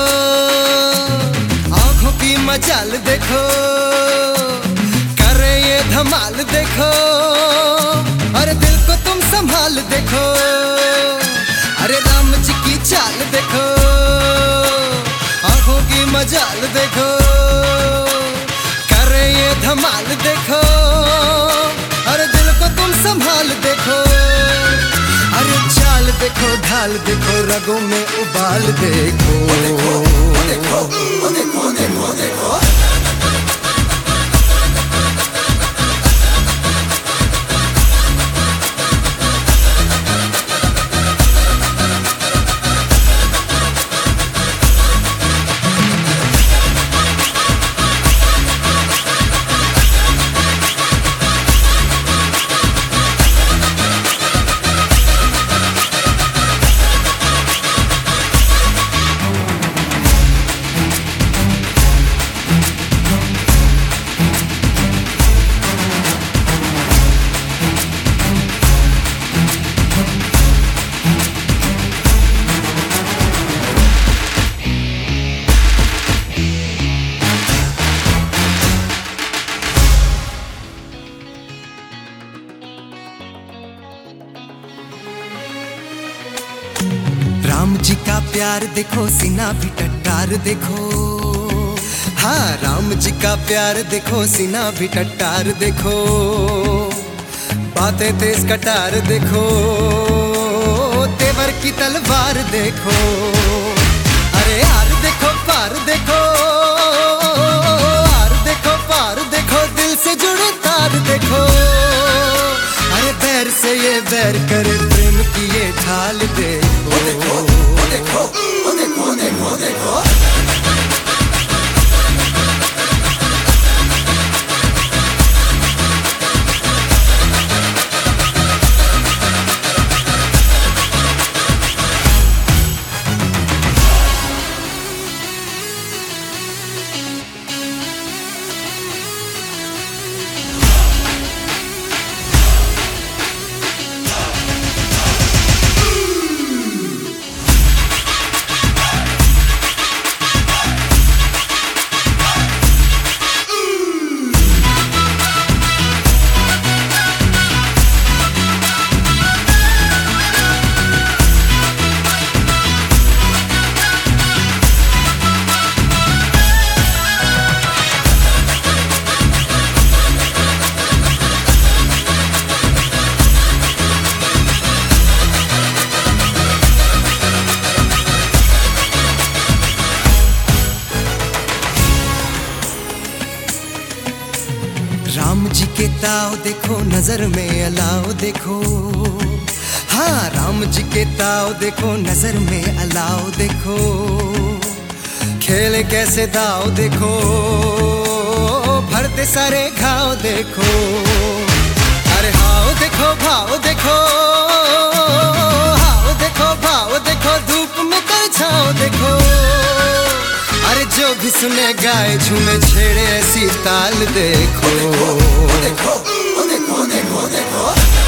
आंखों की मचाल देखो, करे ये धमाल देखो। अरे दिल को तुम संभाल देखो, अरे राम जी की चाल देखो। आंखों की मचाल देखो, करे ये धमाल देखो। अरे दिल को तुम संभाल देखो, अरे चाल देखो, ढाल देखो, रगों में उबाल देखो। देखो, देखो, देखो, देखो, देखो। राम जी का प्यार देखो, सीना भी टट्टार देखो। हाँ, राम जी का प्यार देखो, सीना भी टट्टार देखो। बातें तेज कटार देखो, तेवर की तलवार देखो। अरे यार देखो, पार देखो, आर देखो, पार देखो, दिल से जुड़े तार देखो। अरे बैर से ये बैर करे, प्रेम की ये ढाल देखो। देखो, देखो, देखो, देखो, देखो। राम जी के ताव देखो, नजर में अलाव देखो। हाँ, राम जी के ताव देखो, नजर में अलाव देखो। खेले कैसे दाव देखो, भरते सारे घाव देखो। अरे हाव देखो, भाव देखो, हाव देखो, भाव देखो, धूप में कर छाव देखो। अरे जो भी सुने गाए, झूमे छेड़े ऐसी ताल देखो। देखो, देखो, देखो, देखो, देखो।